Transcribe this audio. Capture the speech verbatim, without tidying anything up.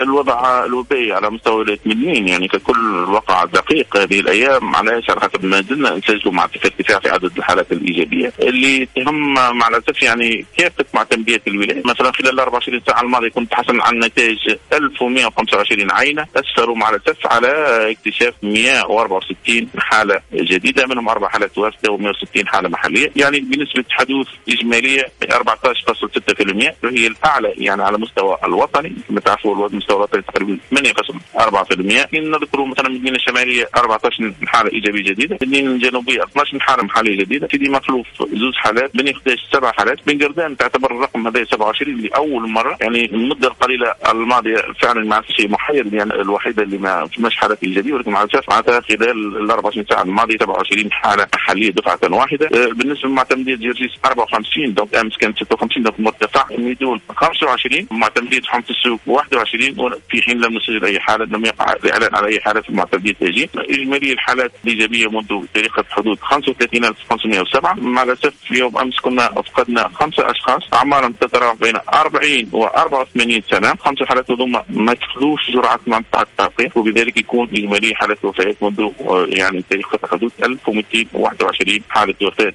الوضع الوبائي على مستوى ولاية مدنين يعني ككل وقع دقيق هذه الأيام، معلش على حسب ما زلنا نسجلوا مع ارتفاع في عدد الحالات الإيجابية اللي تهم مع الأسف يعني كافة معتمديات الولاية. مثلا خلال أربعة وعشرين ساعة الماضية كنت حصلنا على نتائج ألف ومئة وخمسة وعشرين عينة، أسفروا مع الأسف على اكتشاف مئة وأربعة وستين حالة جديدة، منهم أربع حالات وافدة ومئة وستين حالة محلية، يعني بنسبة حدوث إجمالية أربعة عشر فاصلة ستة بالمئة وهي الأعلى يعني على مستوى الوطني. كما تعرفوا المستوى الوطني تقريبا ثمانية فاصلة أربعة بالمئة. نذكروا مثلا المدينة الشمالية أربعة عشر حالة إيجابية جديدة، المدينة الجنوبية اثني عشر حالة محلية جديدة، سيدي مخلوف زوج حالات، بني خديش سبع حالات، بن قردان تعتبر الرقم هذا سبعة وعشرين لأول مرة. يعني المدة القليلة الماضية فعلا ما في شيء محير، يعني الوحيدة اللي ما فيش حالات إيجابية، ولكن مع الأسف معناتها خلال ال أربعة وعشرين ساعة الماضية سبعة وعشرين حالة محلية دفعة واحدة. بالنسبة لمعتمدية جرجيس أربعة وخمسين، دونك أمس كانت ستة وخمسين، دونك مرتفع. ميدول خمسة وعشرين، معتمدية حمص السوق واحد وعشرين، في حين لم نسجل أي حالة، لم يقع الإعلان على أي حالة في معتمدية تاجين. إجمالي الحالات الإيجابية منذ تاريخ حدود خمسة وثلاثين ألف وخمسمئة وسبعة. مع الأسف يوم أمس كنا فقدنا خمسة أشخاص أعمارهم تتراوح بين أربعين وأربعة وثمانين سنة، خمسة حالات هذوما ما تخذوش جرعة منطقة التلقيح، وبذلك يكون إجمالي حالات وفاة منذ يعني تاريخ حدود ألف ومئتين وواحد وعشرين حالة وفاة.